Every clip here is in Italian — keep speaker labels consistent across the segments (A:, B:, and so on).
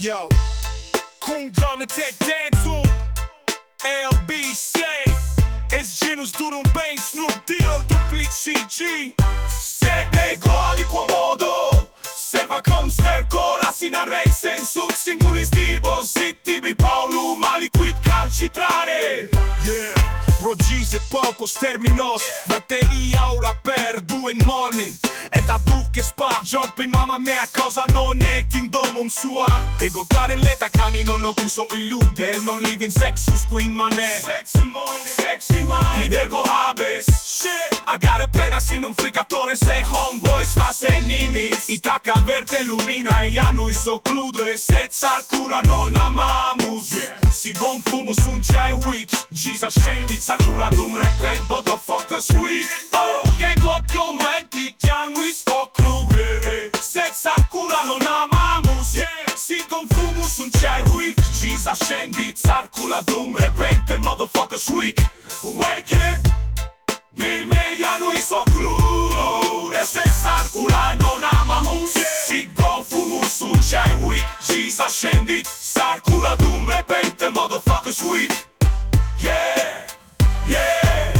A: Yo, cum doamne te dance-ul LBC Esse genus duram bem, Snoop Deal, Duplicity Se negoli comodo Serva cum stercola sinarei sensul singulis dispositivi Paulu maliquid calcitrare Yeah, progise pocos terminos Batteri aura per due morning E da che spa, jumping mamma mia cosa non è kingdom sua E gottare l'età cammino non so illude Non live in sexus queen man è Sexy man Lidergo habes Shit Agare pena sin un fricatore se homeboys fa seninis Itaca verde lumina e a noi soclude Senza cura non amamus Si bon fumus un c'è witch Gisa scendi sakura dum repent but the fuck the sweet Oh che gottio metti chiamo sto Senza cura non amamus Si confumus un c'è witch Gisa scendi sakura dum repent motherfucker sweet Wake it Mi meia noi soclude Senza cura non amamus Si confumus un c'è witch Gisa scendi sakura dum repent motherfucker sweet Yeah, yeah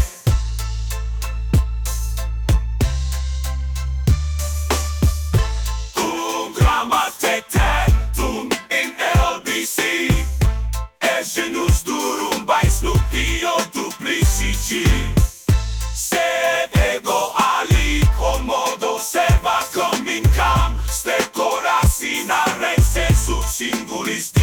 A: Un gramma tetentum in LBC E genus durum by Snoop Deal Duplicity Se ego ali comodo serva com in cam Stercora sinare sensus singulis